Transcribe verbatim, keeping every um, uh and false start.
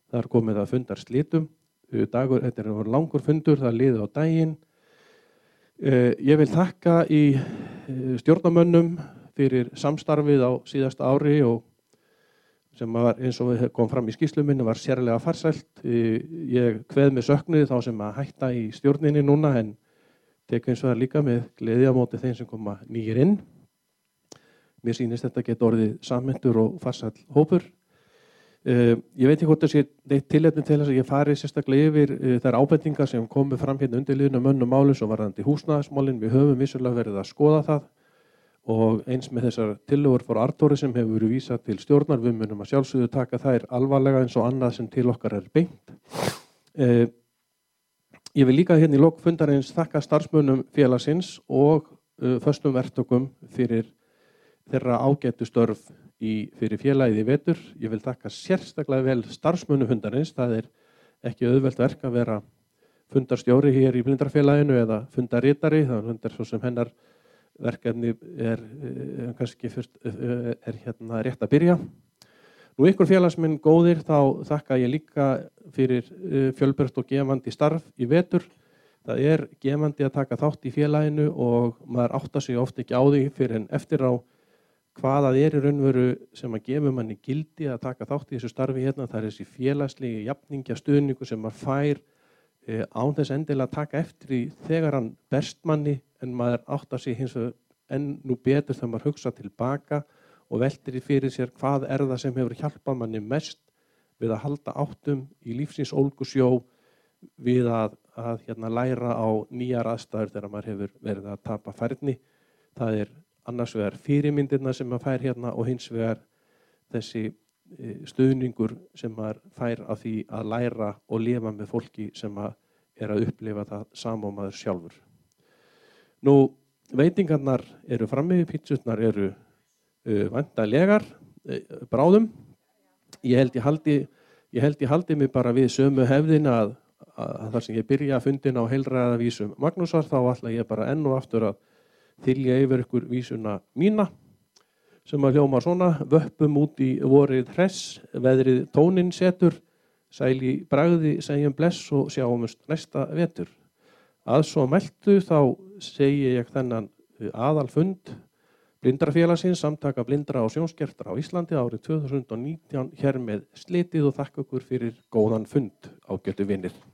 Það er komið að fundar slitum. Dagur, þetta er langur fundur, það liði á daginn. Ég vil þakka í stjórnarmönnum fyrir samstarfið á síðasta ári og sem var, eins og kom fram í skýrslu minni, var sérlega farsælt. Ég kveð með söknuði þá sem að hætta í stjórninni núna, en tek eins og það líka með gleði á móti þeim sem koma nýir inn. Mér sýnist þetta geta orðið samhentur og farsæll hópur. Uh, ég veit ekki hvort það sé neitt tilefni til þess að ég fari sérstaklega yfir uh, þær ábendingar sem komu fram hérna undir liðnum mönnum málum svo varðandi húsnæðismálin. Við höfum vissulega verið að skoða það og eins með þessar tillögur frá Arnóri sem hefur verið vísað til stjórnar. Við munum að sjálfsögðu taka þær alvarlega eins og annað sem til okkar er beint. Uh, ég vil líka hérna í lok fundarins þakka starfsmönnum félagsins og uh, föstum verktökum fyrir þeirra ágætu störf í, fyrir félagið í vetur. Ég vil þakka sérstaklega vel starfsmönnum fundarins. Það er ekki auðvelt verk að vera fundarstjóri hér í blindrafélaginu eða fundarritari. Það er svo sem hennar verkefni er, er kannski fyrst, er hérna rétt að byrja. Nú ykkur félagsmenn góðir, þá þakka ég líka fyrir fjölbreytt og gefandi starf í vetur. Það er gefandi að taka þátt í félaginu og maður áttar sig oft ekki á því fyrir en eftir á hvað það er í raunveru sem að gefa manni gildi að taka þátt í þessu starfi hérna. Það er þessi félagslegi jafningja stuðningu sem maður fær eh, án þess endilega að taka eftir í þegar hann berst manni, en maður áttar sig hins vegar enn nú betur þegar maður hugsa tilbaka og veltir í fyrir sér hvað er það sem hefur hjálpað manni mest við að halda áttum í lífsins ólgusjó, við að, að hérna, læra á nýjar aðstæður þegar maður hefur verið að tapa færni. Það er annars vegar fyrirmyndirna sem maður fær hérna og hins vegar þessi stuðningur sem maður fær af því að læra og lifa með fólki sem að er að upplifa það sama og maður sjálfur. Nú, veitingarnar eru frammi, pítsurnar eru uh, væntanlegar uh, bráðum. Ég held ég haldi, ég held ég haldi mig bara við sömu hefðina að, að þar sem ég byrja að fundina á heilræðavísum Magnúsar, þá ætla ég bara enn og aftur að þylja yfir ykkur vísuna mína sem að hljóma svona: vöppum út í vorið hress, veðrið tóninn setur, sæl í bragði segjum bless og sjáumst næsta vetur. Að svo mæltu þá segi ég þennan aðalfund Blindrafélagsins, samtaka blindra og sjónskertra á Íslandi árið tvö þúsund og nítján hér með slitið og þakka ykkur fyrir góðan fund, ágætu vinir.